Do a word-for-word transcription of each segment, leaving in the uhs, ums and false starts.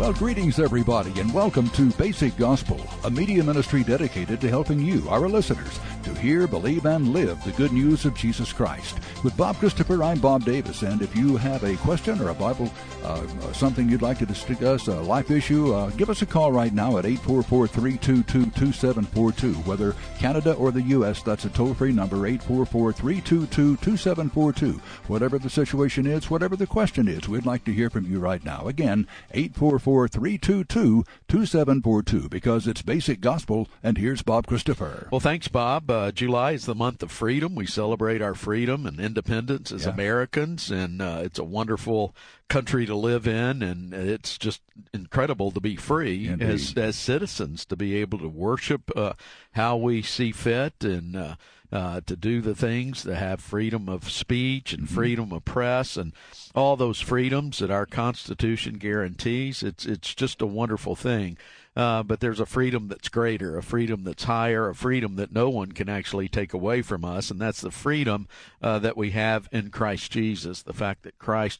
Well, greetings, everybody, and welcome to Basic Gospel, a media ministry dedicated to helping you, our listeners, to hear, believe, and live the good news of Jesus Christ. With Bob Christopher, I'm Bob Davis, and if you have a question or a Bible, uh, something you'd like to discuss, a life issue, uh, give us a call right now at eight four four, three two two, two seven four two. Whether Canada or the U S, that's a toll-free number, eight four four, three two two, two seven four two. Whatever the situation is, whatever the question is, we'd like to hear from you right now. Again, eight four four, three two two, two seven four two, because it's Basic Gospel, and here's Bob Christopher. Well, thanks, Bob. Uh, July is the month of freedom. We celebrate our freedom and independence as yeah. Americans, and uh, it's a wonderful country to live in, and it's just incredible to be free as, as citizens, to be able to worship uh, how we see fit, and uh, uh, to do the things, to have freedom of speech and mm-hmm. freedom of press, and all those freedoms that our Constitution guarantees. It's it's just a wonderful thing. Uh, but there's a freedom that's greater, a freedom that's higher, a freedom that no one can actually take away from us, and that's the freedom uh, that we have in Christ Jesus, the fact that Christ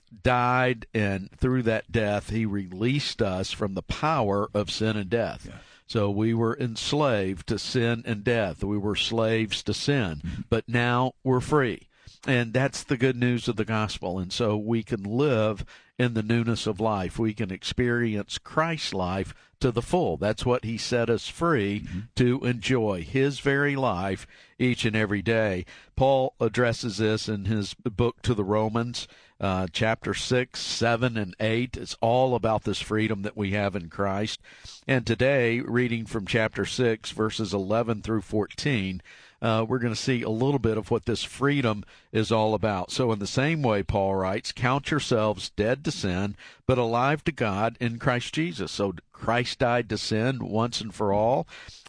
died, and through that death, he released us from the power of sin and death. Yeah. So we were enslaved to sin and death. We were slaves to sin, mm-hmm. but now we're free. And that's the good news of the gospel. And so we can live in the newness of life. We can experience Christ's life to the full. That's what he set us free mm-hmm. to enjoy, his very life each and every day. Paul addresses this in his book to the Romans, uh, chapter six, seven, and eight. It's all about this freedom that we have in Christ. And today, reading from chapter six, verses eleven through fourteen, Uh, we're going to see a little bit of what this freedom is all about. So in the same way, Paul writes, count yourselves dead to sin, but alive to God in Christ Jesus. So Christ died to sin once and for all,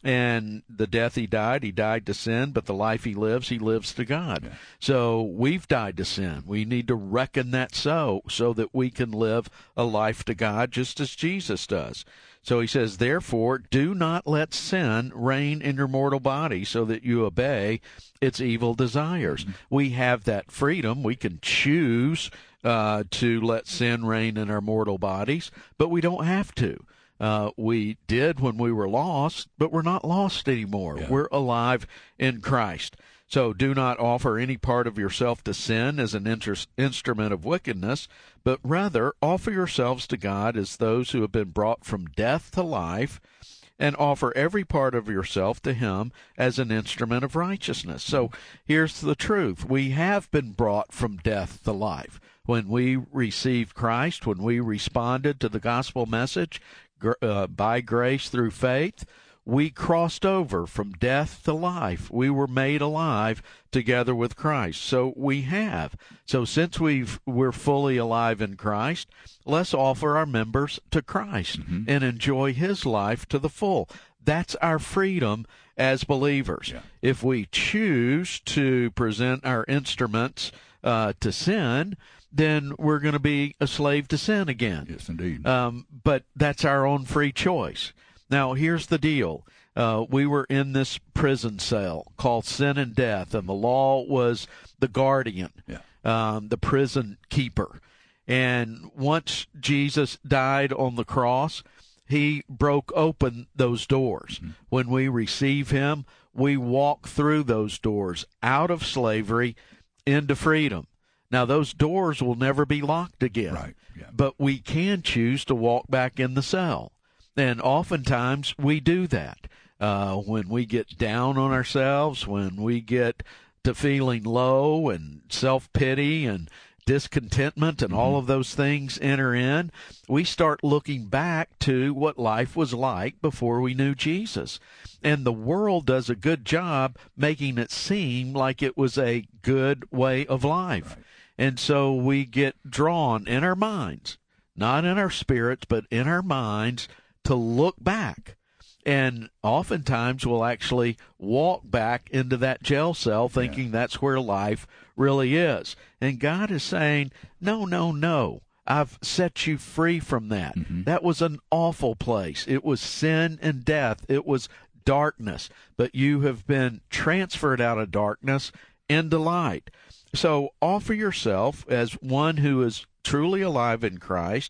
and the death he died, he died to sin, but the life he lives, he lives to God. Yeah. So we've died to sin. We need to reckon that so, so that we can live a life to God just as Jesus does. So he says, therefore, do not let sin reign in your mortal body so that you obey its evil desires. Mm-hmm. We have that freedom. We can choose uh, to let sin reign in our mortal bodies, but we don't have to. Uh, we did when we were lost, but we're not lost anymore. Yeah. We're alive in Christ. So do not offer any part of yourself to sin as an inter- instrument of wickedness, but rather offer yourselves to God as those who have been brought from death to life, and offer every part of yourself to him as an instrument of righteousness. So here's the truth. We have been brought from death to life. When we received Christ, when we responded to the gospel message gr- uh, by grace through faith, we crossed over from death to life. We were made alive together with Christ. So we have. So since we've, we're fully alive in Christ, let's offer our members to Christ mm-hmm. and enjoy his life to the full. That's our freedom as believers. Yeah. If we choose to present our instruments uh, to sin, then we're going to be a slave to sin again. Yes, indeed. Um, but that's our own free choice. Now, here's the deal. Uh, we were in this prison cell called sin and death, and the law was the guardian, yeah. um, the prison keeper. And once Jesus died on the cross, he broke open those doors. Mm-hmm. When we receive him, we walk through those doors out of slavery into freedom. Now, those doors will never be locked again, right. yeah. but we can choose to walk back in the cell. And oftentimes we do that uh, when we get down on ourselves, when we get to feeling low and self-pity and discontentment and mm-hmm. all of those things enter in, we start looking back to what life was like before we knew Jesus. And the world does a good job making it seem like it was a good way of life. Right. And so we get drawn in our minds, not in our spirits, but in our minds, to look back. And oftentimes we'll actually walk back into that jail cell thinking yeah. that's where life really is. And God is saying, no, no, no. I've set you free from that. Mm-hmm. That was an awful place. It was sin and death. It was darkness. But you have been transferred out of darkness into light. So offer yourself as one who is truly alive in Christ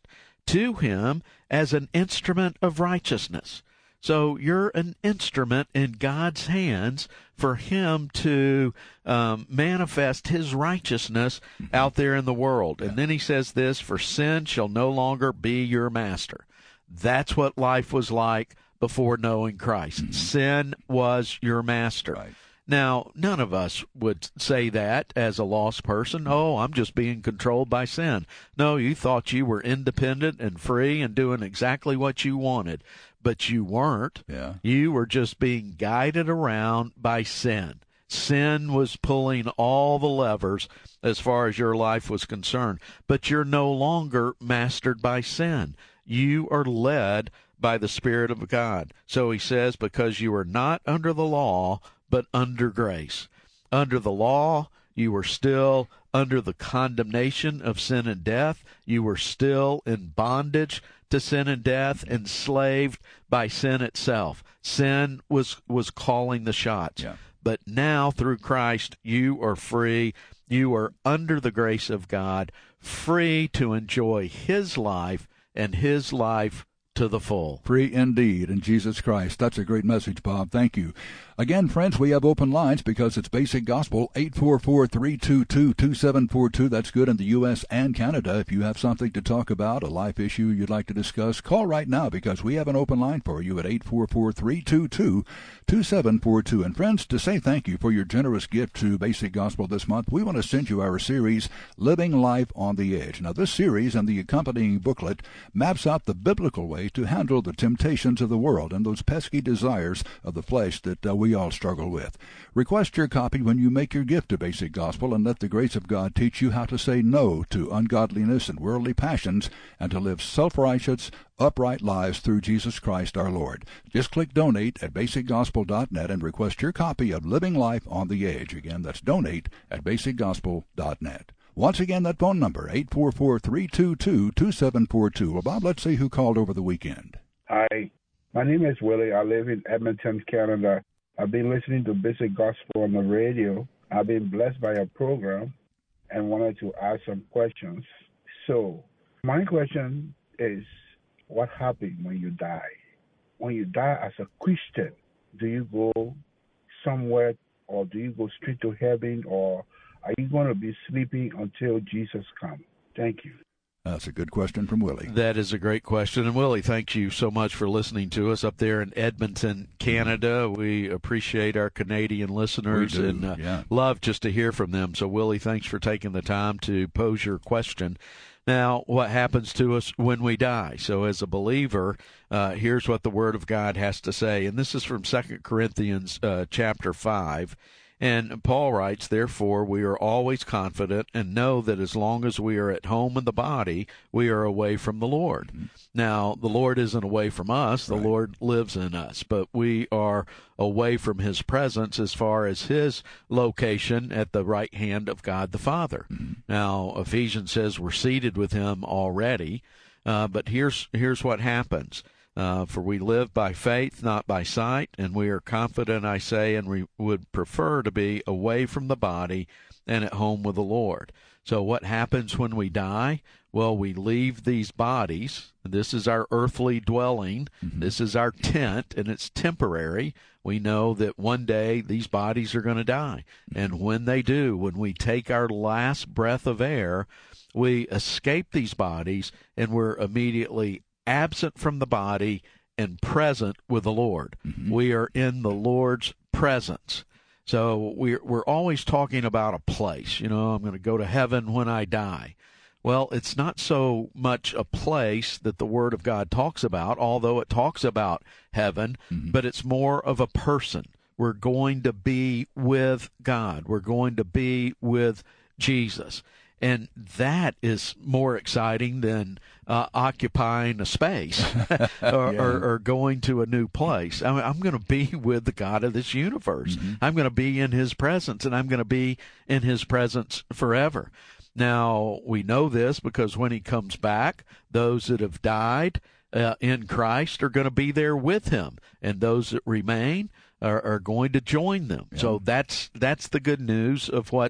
to him as an instrument of righteousness. So you're an instrument in God's hands for him to um, manifest his righteousness mm-hmm. out there in the world. Yeah. And then he says this, for sin shall no longer be your master. That's what life was like before knowing Christ. Mm-hmm. Sin was your master. Right. Now, none of us would say that as a lost person. Oh, I'm just being controlled by sin. No, you thought you were independent and free and doing exactly what you wanted, but you weren't. Yeah. You were just being guided around by sin. Sin was pulling all the levers as far as your life was concerned, but you're no longer mastered by sin. You are led by the Spirit of God. So he says, because you are not under the law, but under grace. Under the law, you were still under the condemnation of sin and death. You were still in bondage to sin and death, enslaved by sin itself. Sin was, was calling the shots. Yeah. But now, through Christ, you are free. You are under the grace of God, free to enjoy his life and his life to the full. Free indeed in Jesus Christ. That's a great message, Bob. Thank you. Again, friends, we have open lines because it's Basic Gospel, eight four four, three two two, two seven four two. That's good in the U S and Canada. If you have something to talk about, a life issue you'd like to discuss, call right now because we have an open line for you at eight four four, three two two, two seven four two. And friends, to say thank you for your generous gift to Basic Gospel this month, we want to send you our series, Living Life on the Edge. Now, this series and the accompanying booklet maps out the biblical way to handle the temptations of the world and those pesky desires of the flesh that uh, we all struggle with. Request your copy when you make your gift to Basic Gospel, and let the grace of God teach you how to say no to ungodliness and worldly passions and to live self-righteous, upright lives through Jesus Christ our Lord. Just click donate at basic gospel dot net and request your copy of Living Life on the Edge. Again, that's donate at basic gospel dot net. Once again, that phone number, eight four four, three two two, two seven four two. Well, Bob, let's see who called over the weekend. Hi, my name is Willie. I live in Edmonton, Canada. I've been listening to Basic Gospel on the radio. I've been blessed by your program and wanted to ask some questions. So, my question is, what happens when you die? When you die as a Christian, do you go somewhere or do you go straight to heaven, or are you going to be sleeping until Jesus comes? Thank you. That's a good question from Willie. That is a great question. And Willie, thank you so much for listening to us up there in Edmonton, Canada. We appreciate our Canadian listeners we do. and uh, yeah. love just to hear from them. So, Willie, thanks for taking the time to pose your question. Now, what happens to us when we die? So as a believer, uh, here's what the Word of God has to say. And this is from Second Corinthians uh, chapter five. And Paul writes, therefore, we are always confident and know that as long as we are at home in the body, we are away from the Lord. Mm-hmm. Now, the Lord isn't away from us. The right. Lord lives in us. But we are away from his presence as far as his location at the right hand of God the Father. Mm-hmm. Now, Ephesians says we're seated with him already. Uh, but here's here's what happens. Uh, for we live by faith, not by sight, and we are confident, I say, and we would prefer to be away from the body and at home with the Lord. So what happens when we die? Well, we leave these bodies. This is our earthly dwelling. Mm-hmm. This is our tent, and it's temporary. We know that one day these bodies are going to die. Mm-hmm. And when they do, when we take our last breath of air, we escape these bodies, and we're immediately absent from the body and present with the Lord. Mm-hmm. We are in the Lord's presence. So we're, we're always talking about a place. You know, I'm going to go to heaven when I die. Well, it's not so much a place that the Word of God talks about, although it talks about heaven, mm-hmm. but it's more of a person. We're going to be with God. We're going to be with Jesus. And that is more exciting than uh, occupying a space or, yeah. or, or going to a new place. I mean, I'm going to be with the God of this universe. Mm-hmm. I'm going to be in his presence, and I'm going to be in his presence forever. Now, we know this because when he comes back, those that have died uh, in Christ are going to be there with him, and those that remain are, are going to join them. Yeah. So that's that's the good news of what's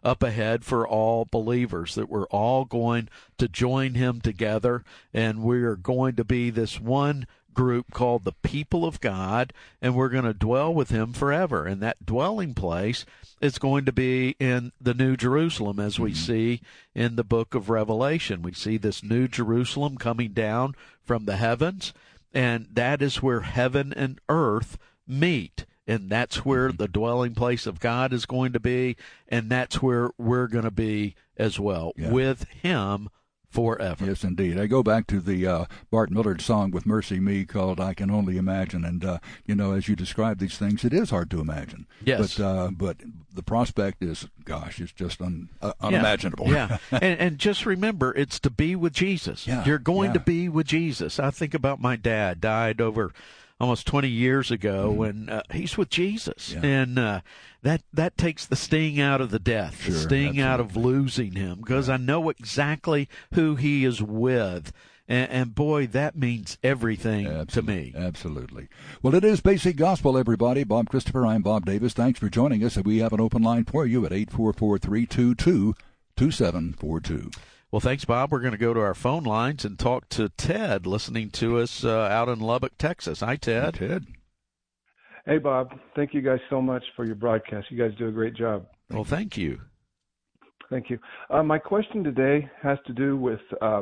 up ahead for all believers, that we're all going to join him together, and we're going to be this one group called the people of God, and we're going to dwell with him forever. And that dwelling place is going to be in the New Jerusalem, as we mm-hmm. see in the book of Revelation. We see this New Jerusalem coming down from the heavens, and that is where heaven and earth meet. And that's where the dwelling place of God is going to be, and that's where we're going to be as well, yeah. with him forever. Yes, indeed. I go back to the uh, Bart Millard song with Mercy Me called I Can Only Imagine. And, uh, you know, as you describe these things, it is hard to imagine. Yes. But, uh, but the prospect is, gosh, it's just un, uh, unimaginable. Yeah. yeah. and, and just remember, it's to be with Jesus. Yeah. You're going yeah. to be with Jesus. I think about my dad, died over almost twenty years ago, mm-hmm. when uh, he's with Jesus. Yeah. And uh, that that takes the sting out of the death, sure, the sting absolutely. out of losing him, because yeah. I know exactly who he is with. And, and boy, that means everything absolutely. to me. Absolutely. Well, it is Basic Gospel, everybody. Bob Christopher, I'm Bob Davis. Thanks for joining us. And we have an open line for you at eight four four, three two two, two seven four two. Well, thanks, Bob. We're going to go to our phone lines and talk to Ted, listening to us uh, out in Lubbock, Texas. Hi, Ted. Hey, Ted. Hey, Bob. Thank you guys so much for your broadcast. You guys do a great job. Well, thank you. Thank you. Uh, my question today has to do with uh,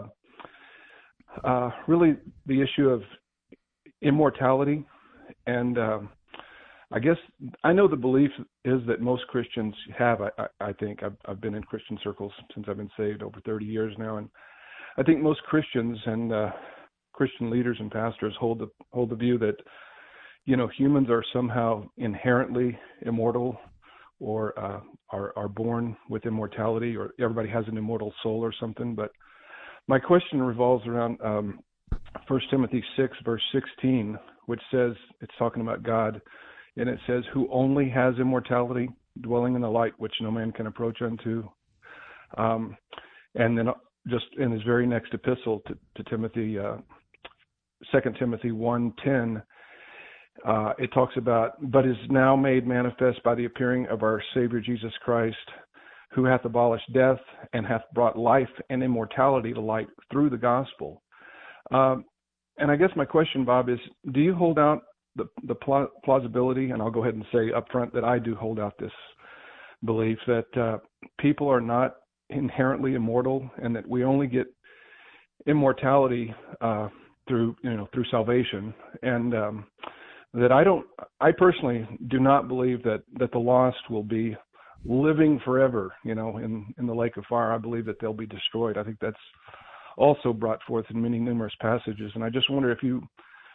uh, really the issue of immortality. And uh, I guess I know the belief is that most Christians have. I, I, I think I've, I've been in Christian circles since I've been saved over thirty years now, and I think most Christians and uh, Christian leaders and pastors hold the hold the view that, you know, humans are somehow inherently immortal, or uh, are are born with immortality, or everybody has an immortal soul or something. But my question revolves around um, First Timothy six verse sixteen, which says, it's talking about God. And it says, who only has immortality, dwelling in the light which no man can approach unto. Um, and then just in his very next epistle to, to Timothy, uh, Second Timothy one ten, uh, it talks about, but is now made manifest by the appearing of our Savior Jesus Christ, who hath abolished death and hath brought life and immortality to light through the gospel. Um, and I guess my question, Bob, is, do you hold out the the plausibility, and I'll go ahead and say up front that I do hold out this belief that uh, people are not inherently immortal, and that we only get immortality uh, through you know through salvation, and um, that I don't I personally do not believe that that the lost will be living forever, you know, in in the lake of fire. I believe that they'll be destroyed. I think that's also brought forth in many numerous passages, and I just wonder if you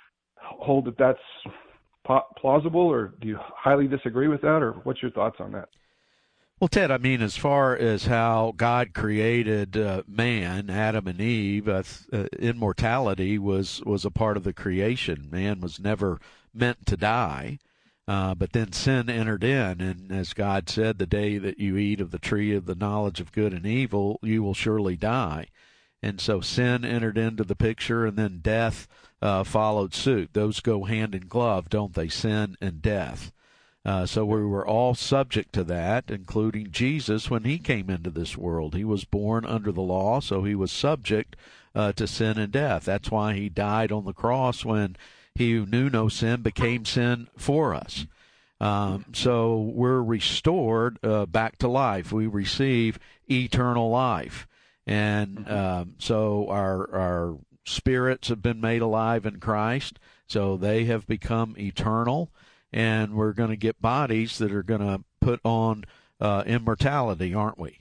hold that that's plausible, or do you highly disagree with that, or what's your thoughts on that? Well, Ted, I mean, as far as how God created uh, man, Adam and Eve, uh, uh, immortality was, was a part of the creation. Man was never meant to die, uh, but then sin entered in, and as God said, the day that you eat of the tree of the knowledge of good and evil, you will surely die. And so sin entered into the picture, and then death uh, followed suit. Those go hand in glove, don't they? Sin and death. Uh, so we were all subject to that, including Jesus when he came into this world. He was born under the law, so he was subject uh, to sin and death. That's why he died on the cross when he who knew no sin became sin for us. Um, so we're restored uh, back to life. We receive eternal life. And um, so our our spirits have been made alive in Christ, so they have become eternal, and we're going to get bodies that are going to put on uh, immortality, aren't we?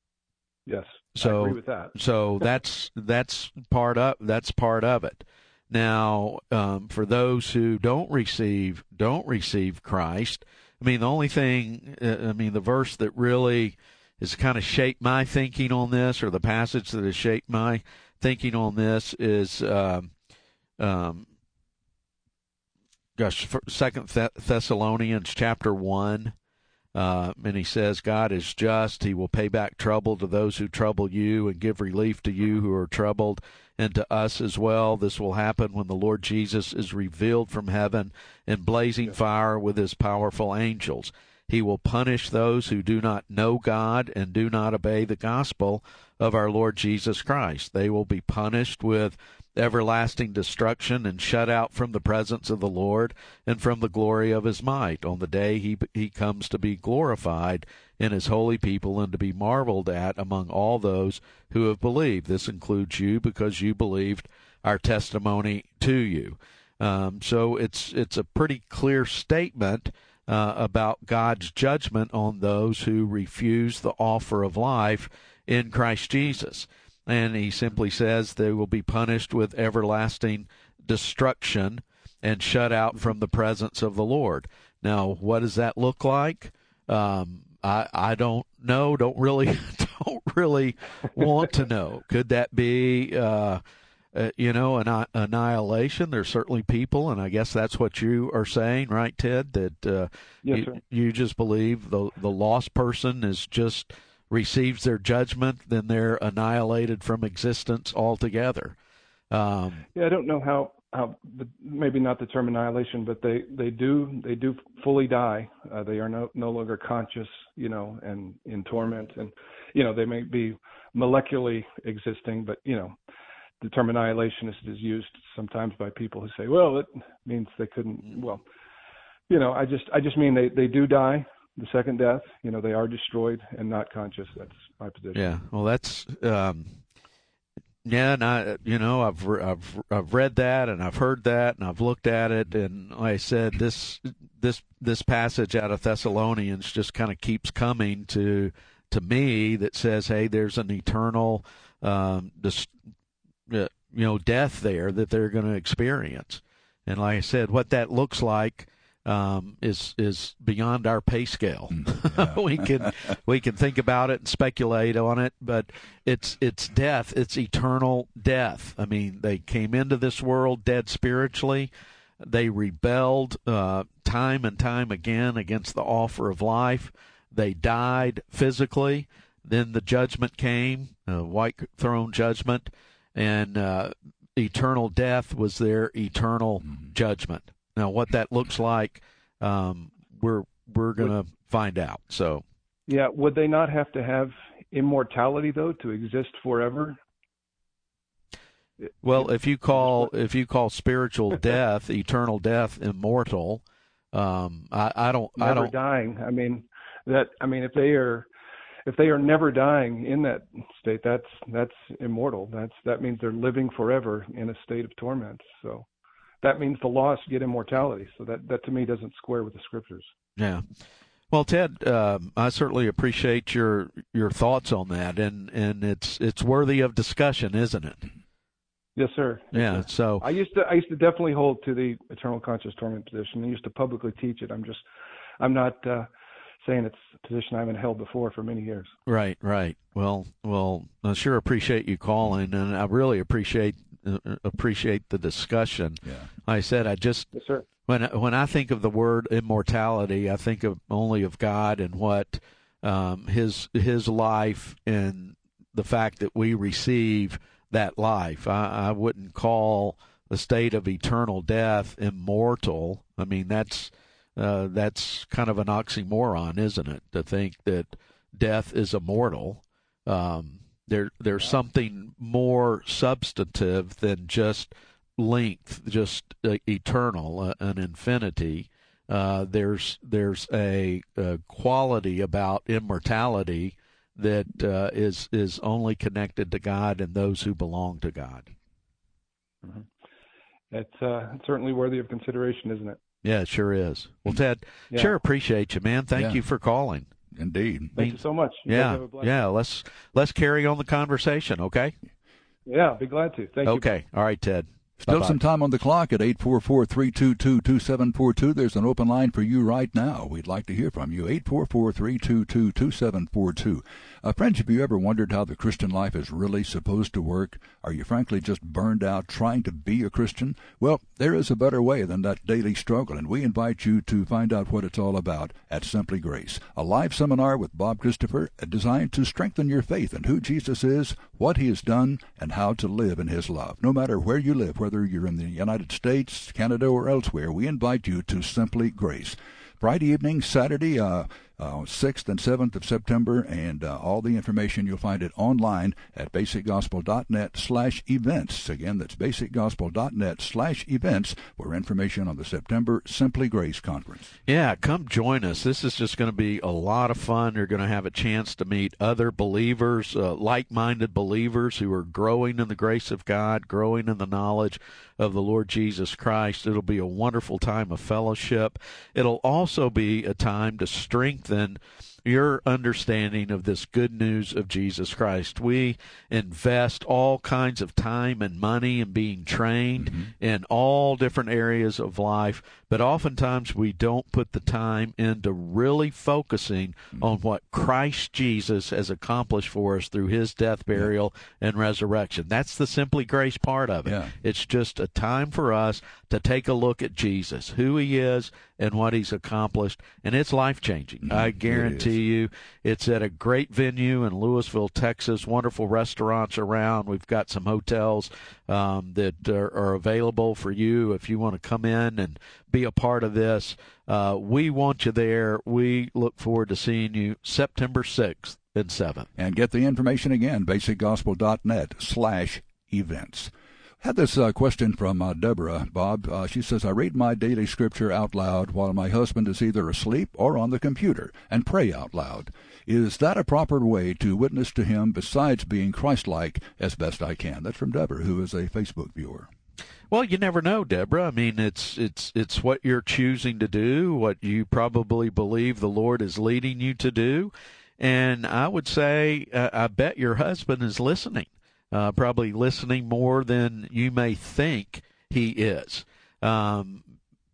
Yes, so, I agree with that. so that's that's part of that's part of it. Now, um, for those who don't receive don't receive Christ, I mean, the only thing, uh, I mean, the verse that really has kind of shaped my thinking on this, or the passage that has shaped my thinking on this, is um, um, gosh, Second Thessalonians chapter one, uh, and he says, God is just; He will pay back trouble to those who trouble you, and give relief to you who are troubled, and to us as well. This will happen when the Lord Jesus is revealed from heaven in blazing fire with His powerful angels. He will punish those who do not know God and do not obey the gospel of our Lord Jesus Christ. They will be punished with everlasting destruction and shut out from the presence of the Lord and from the glory of his might on the day he he comes to be glorified in his holy people and to be marveled at among all those who have believed. This includes you, because you believed our testimony to you. Um, so it's it's a pretty clear statement uh, about God's judgment on those who refuse the offer of life in Christ Jesus. And he simply says they will be punished with everlasting destruction and shut out from the presence of the Lord. Now, what does that look like? Um, I I don't know. Don't really don't really want to know. Could that be uh, uh, you know an annihilation? There's certainly people, and I guess that's what you are saying, right, Ted? That uh, yes, you, sir. you just believe the the lost person is just receives their judgment, then they're annihilated from existence altogether. Um, yeah, I don't know how, how maybe not the term annihilation, but they, they do they do fully die. Uh, they are no no longer conscious, you know, and in torment, and you know they may be molecularly existing, but you know the term annihilationist is used sometimes by people who say, well, it means they couldn't. Well, you know, I just I just mean they, they do die. The second death, you know, they are destroyed and not conscious. That's my position. Yeah, well, that's um, yeah, and I, you know, I've I've I've read that and I've heard that and I've looked at it, and like I said, this this this passage out of Thessalonians just kind of keeps coming to to me that says, hey, there's an eternal, um, dis, uh, you know, death there that they're going to experience, and like I said, what that looks like. Um, is is beyond our pay scale. Yeah. we can we can think about it and speculate on it, but it's it's death. It's eternal death. I mean, they came into this world dead spiritually. They rebelled uh, time and time again against the offer of life. They died physically. Then the judgment came, uh, white throne judgment, and uh, eternal death was their eternal mm-hmm. judgment. Now, what that looks like, um, we're we're going to find out. So, yeah, would they not have to have immortality though to exist forever? Well, if you call if you call spiritual death, eternal death, immortal, um, I, I don't never I don't dying. I mean that. I mean if they are if they are never dying in that state, that's that's immortal. That's that means they're living forever in a state of torment. So. That means the lost get immortality. So that, that to me doesn't square with the scriptures. Yeah. Well, Ted, uh, I certainly appreciate your your thoughts on that, and, and it's it's worthy of discussion, isn't it? Yes, sir. Yes, yeah. sir. So I used to I used to definitely hold to the eternal conscious torment position. I used to publicly teach it. I'm just I'm not uh, saying it's a position I haven't held before for many years. Right. Right. Well. Well. I sure appreciate you calling, and I really appreciate. Uh, appreciate the discussion. Yeah. Like I said, I just yes, sir. when when I think of the word immortality, I think of only of God and what um, his his life and the fact that we receive that life. I, I wouldn't call the state of eternal death immortal. I mean, that's uh, that's kind of an oxymoron, isn't it? To think that death is immortal. Um, There, there's something more substantive than just length, just uh, eternal, uh, an infinity. Uh, there's there's a, a quality about immortality that uh, is is only connected to God and those who belong to God. Mm-hmm. It's uh, certainly worthy of consideration, isn't it? Yeah, it sure is. Well, Ted, yeah. sure appreciate you, man. Thank yeah. you for calling. Indeed. Thank you so much. You yeah, yeah. Let's let's carry on the conversation, okay? Yeah, be glad to. Thank okay. you. Okay. All right, Ted. Still Bye-bye. some time on the clock at eight four four, three two two, two seven four two. There's an open line for you right now. We'd like to hear from you. eight four four, three two two, two seven four two. Uh, friends, have you ever wondered how the Christian life is really supposed to work? Are you frankly just burned out trying to be a Christian? Well, there is a better way than that daily struggle, and we invite you to find out what it's all about at Simply Grace, a live seminar with Bob Christopher designed to strengthen your faith in who Jesus is, what he has done, and how to live in his love. No matter where you live, whether you're in the United States, Canada, or elsewhere, we invite you to Simply Grace. Friday evening, Saturday, uh, uh, sixth and seventh of September, and uh, all the information, you'll find it online at basicgospel.net slash events. Again, that's basicgospel.net slash events for information on the September Simply Grace Conference. Yeah, come join us. This is just going to be a lot of fun. You're going to have a chance to meet other believers, uh, like-minded believers who are growing in the grace of God, growing in the knowledge of the Lord Jesus Christ. It'll be a wonderful time of fellowship. It'll also be a time to strengthen your understanding of this good news of Jesus Christ. We invest all kinds of time and money in being trained mm-hmm. in all different areas of life, but oftentimes we don't put the time into really focusing mm-hmm. on what Christ Jesus has accomplished for us through his death, burial, yeah. and resurrection. That's the Simply Grace part of it. Yeah. It's just a time for us to take a look at Jesus, who he is and what he's accomplished, and it's life-changing. Mm-hmm. I guarantee it you it's at a great venue in Louisville, Texas, wonderful restaurants around. We've got some hotels um, that are, are available for you if you want to come in and be a part of this. Uh, we want you there. We look forward to seeing you September sixth and seventh. And get the information again, basicgospel.net slash events. Had this uh, question from uh, Deborah, Bob. Uh, she says, I read my daily scripture out loud while my husband is either asleep or on the computer and pray out loud. Is that a proper way to witness to him besides being Christ-like as best I can? That's from Deborah, who is a Facebook viewer. Well, you never know, Deborah. I mean, it's it's it's what you're choosing to do, what you probably believe the Lord is leading you to do. And I would say, uh, I bet your husband is listening. Uh, probably listening more than you may think he is. Um,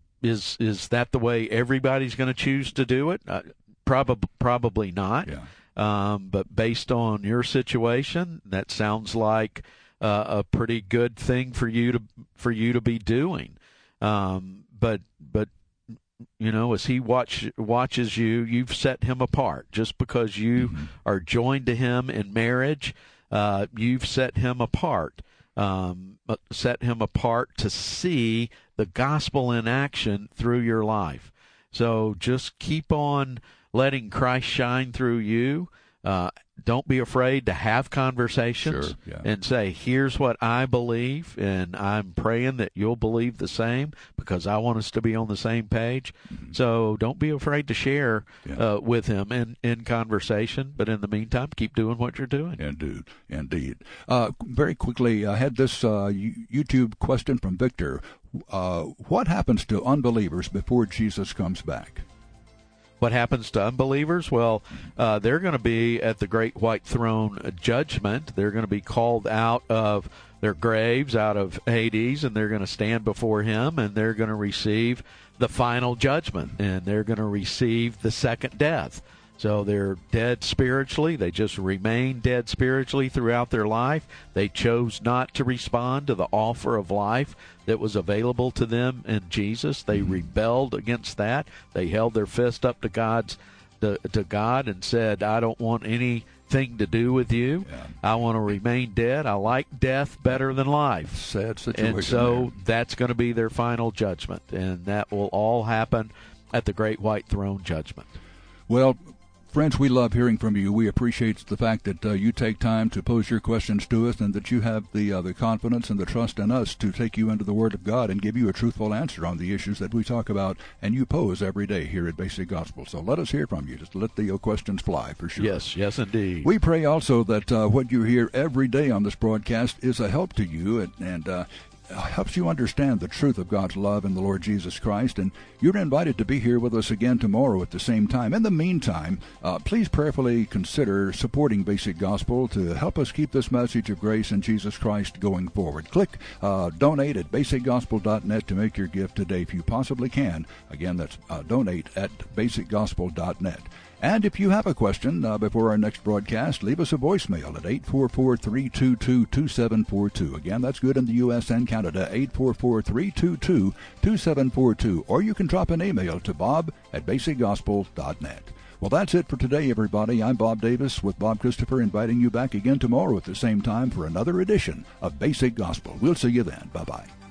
is is that the way everybody's going to choose to do it? Uh, probably probably not. Yeah. Um, but based on your situation, that sounds like uh, a pretty good thing for you to for you to be doing. Um, but but you know, as he watch watches you, you've set him apart. Just because you mm-hmm. are joined to him in marriage. Uh, you've set him apart, um, set him apart to see the gospel in action through your life. So just keep on letting Christ shine through you. Uh, don't be afraid to have conversations sure, yeah. and say, here's what I believe, and I'm praying that you'll believe the same because I want us to be on the same page. Mm-hmm. So don't be afraid to share yeah. uh, with him in, in conversation, but in the meantime, keep doing what you're doing. Indeed. Indeed. Uh, very quickly, I had this uh, YouTube question from Victor. Uh, what happens to unbelievers before Jesus comes back? What happens to unbelievers? Well, uh, they're going to be at the great white throne judgment. They're going to be called out of their graves, out of Hades, and they're going to stand before him, and they're going to receive the final judgment, and they're going to receive the second death. So they're dead spiritually. They just remain dead spiritually throughout their life. They chose not to respond to the offer of life that was available to them in Jesus. They rebelled against that. They held their fist up to God's to, to God and said, I don't want anything to do with you. Yeah. I want to remain dead. I like death better than life. Sad situation. And so there. That's going to be their final judgment. And that will all happen at the great white throne judgment. Well, friends, we love hearing from you. We appreciate the fact that uh, you take time to pose your questions to us and that you have the uh, the confidence and the trust in us to take you into the Word of God and give you a truthful answer on the issues that we talk about and you pose every day here at Basic Gospel. So let us hear from you. Just let the uh, questions fly, for sure. Yes, yes, indeed. We pray also that uh, what you hear every day on this broadcast is a help to you and, and uh, helps you understand the truth of God's love in the Lord Jesus Christ, and you're invited to be here with us again tomorrow at the same time. In the meantime, uh, please prayerfully consider supporting Basic Gospel to help us keep this message of grace in Jesus Christ going forward. Click uh, donate at basic gospel dot net to make your gift today if you possibly can. Again, that's uh, donate at basic gospel dot net. And if you have a question uh, before our next broadcast, leave us a voicemail at eight four four, three two two, two seven four two. Again, that's good in the U S and Canada, eight four four, three two two, two seven four two. Or you can drop an email to bob at basic gospel dot net. Well, that's it for today, everybody. I'm Bob Davis with Bob Christopher, inviting you back again tomorrow at the same time for another edition of Basic Gospel. We'll see you then. Bye-bye.